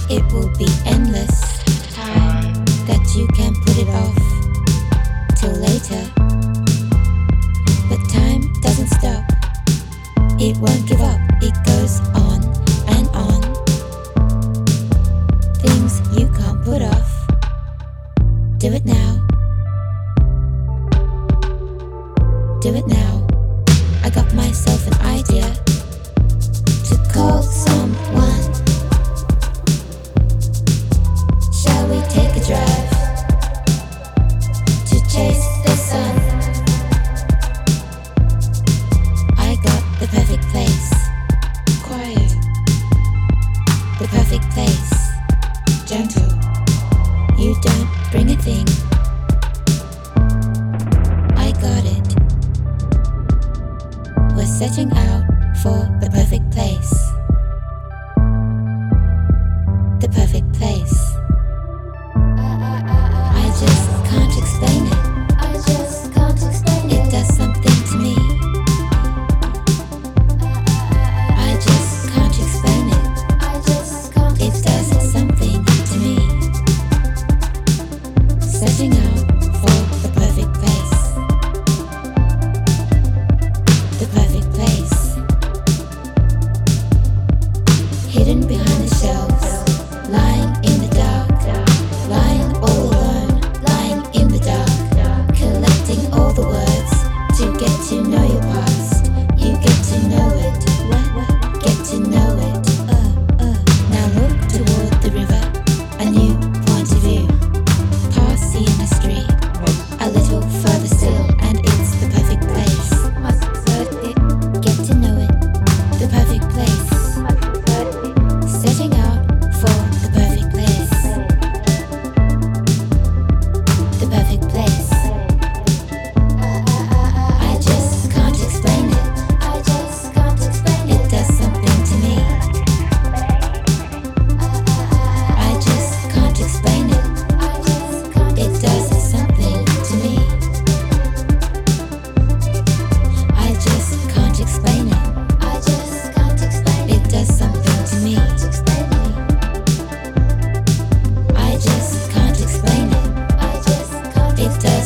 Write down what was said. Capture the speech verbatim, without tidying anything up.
It will be endless time that you can put it off till later. But time doesn't stop. It won't give up. It goes on and on. Things you can't put off. Do it now. Do it now. I got myself an idea to call someone. Shall we take a drive to chase the sun? I got the perfect place. Quiet. The perfect place. Gentle. You don't bring a thing. I got it. We're setting out for the perfect place. The perfect place. I just can't explain it. I just can't explain it. It does something to me. I just can't explain it. I just can't. It does something to me. Setting out for the perfect place. The perfect place. Hidden behind the shelves, lying in the dark, lying all alone, lying in the dark, collecting all the words to get to know your past. You get to know it, get to know it. Uh, uh. Now look toward the river, a new point of view. Past seeing a street, a little further still, and it's the perfect place. Get to know it, the perfect place. Setting out for the perfect place. The perfect place. I just can't explain it. I just can't explain it. It does something to me. I just can't explain it. I just can't. It does something to me. I just can't explain it. I just can't explain it. It does something to me. I just can't explain it. I just can't. It does.